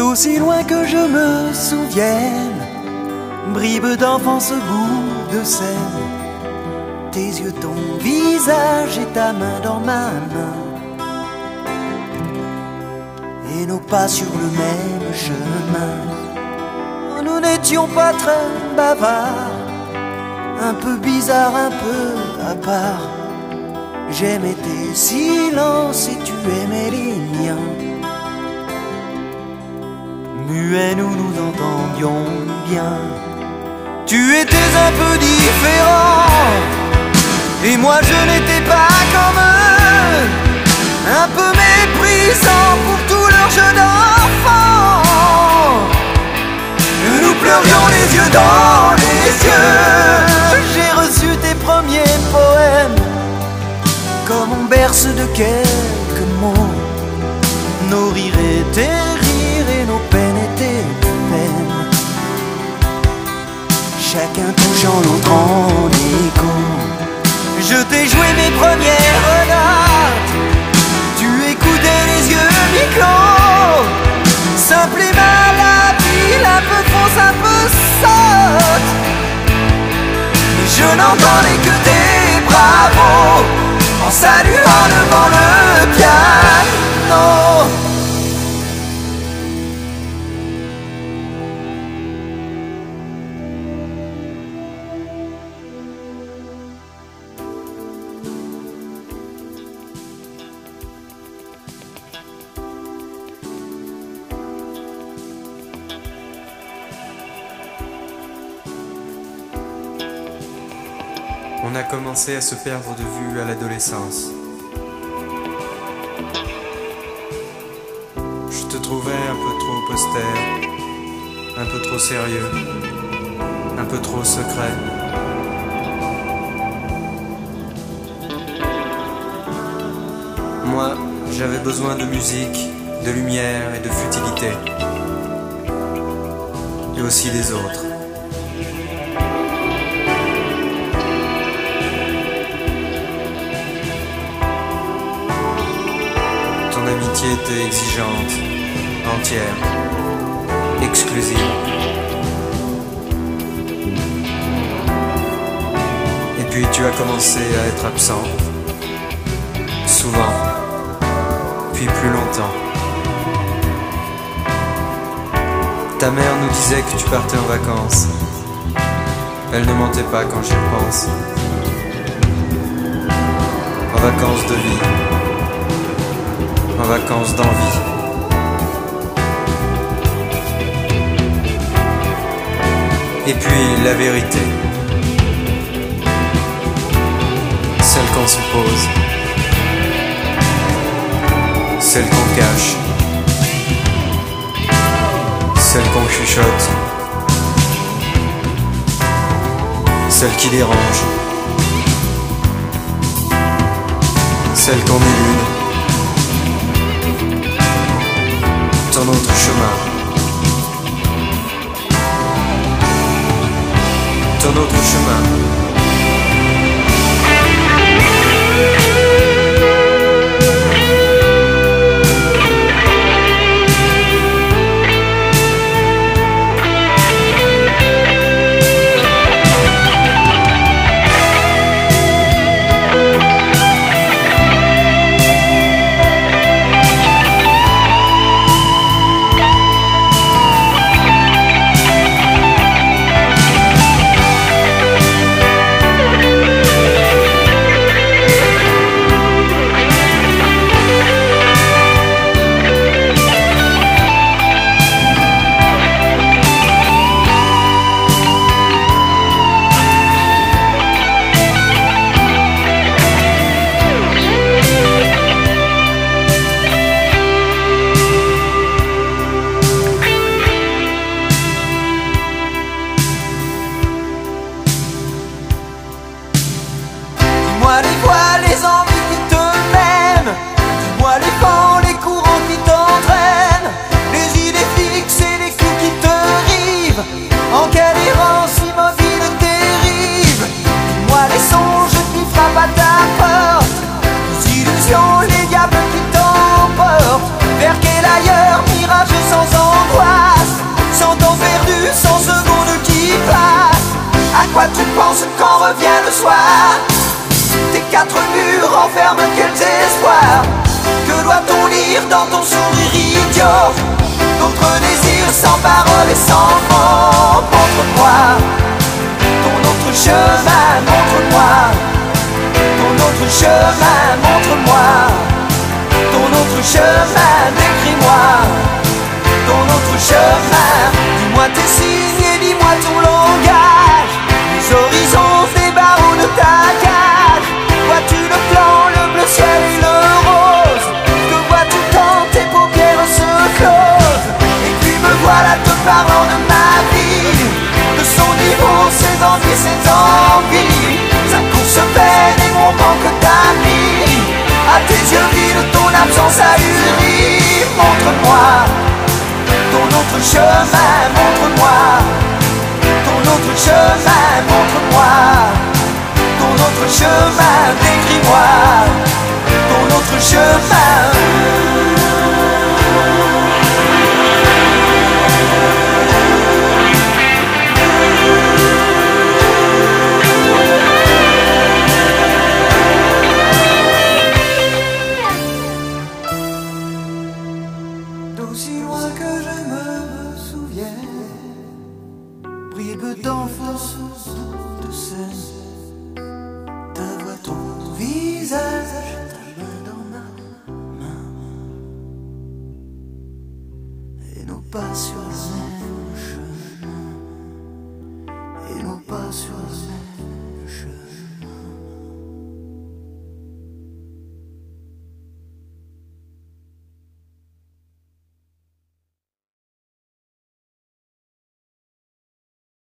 D'aussi loin que je me souvienne, bribe d'enfance, bout de scène, tes yeux, ton visage et ta main dans ma main, et nos pas sur le même chemin. Nous n'étions pas très bavards, un peu bizarre, un peu à part. J'aimais tes silences et tu aimais les miens. Muets, nous nous entendions bien. Tu étais un peu différent et moi je n'étais pas comme eux. Un peu méprisant pour tout leur jeu d'enfant. Nous pleurions les yeux dans les yeux. J'ai reçu tes premiers poèmes comme on berce de quelques mots. Nos rires étaient rires et nos peines étaient peines, chacun touchant l'autre en écho. Je t'ai joué mes premières notes, tu écoutais les yeux mi-clos. Simple et malhabile, un peu fausse, un peu sotte. Je n'entendais que tes bravos en saluant devant le piano. On a commencé à se perdre de vue à l'adolescence. Je te trouvais un peu trop austère, un peu trop sérieux, un peu trop secret. Moi, j'avais besoin de musique, de lumière et de futilité. Et aussi des autres. L'amitié était exigeante, entière, exclusive. Et puis tu as commencé à être absent, souvent, puis plus longtemps. Ta mère nous disait que tu partais en vacances. Elle ne mentait pas quand j'y repense. En vacances de vie. En vacances d'envie. Et puis la vérité, celle qu'on suppose, celle qu'on cache, celle qu'on chuchote, celle qui dérange, celle qu'on élude. Ton autre chemin, ton autre chemin. Dis-moi les voix, les envies qui te mènent. Dis-moi les vents, les courants qui t'entraînent. Les idées fixes et les coups qui te rivent. En quelle errance immobile dérive. Dis-moi les songes qui frappent à ta porte. Les illusions, les diables qui t'emportent. Vers quel ailleurs, mirage sans endroit. 200 secondes qui passent. À quoi tu penses quand revient le soir? Tes quatre murs renferment quels espoirs? Que doit-on lire dans ton sourire idiot? D'autres désirs sans parole et sans mots. Montre-moi ton autre chemin, montre-moi ton autre chemin, montre-moi ton autre chemin, décris-moi ton autre chemin. Dis-moi tes signes et dis-moi ton langage. Les horizons des barreaux de ta cage. Vois-tu le blanc, le bleu ciel et le rose? Que vois-tu quand tes paupières se closent? Et puis me voilà te parlant de ma vie, de son niveau, ses envies, ses envies, sa course peine et mon manque d'amis. À tes yeux vides, ton absence ahurie. Montre-moi ton autre chemin, montre-moi ton autre chemin, montre-moi ton autre chemin, décris-moi ton autre chemin. D'aussi loin que je me souvienne, bribe d'enfance de scène, ta voix, ton visage, ta main dans ma main, et nos pas sur le même chemin.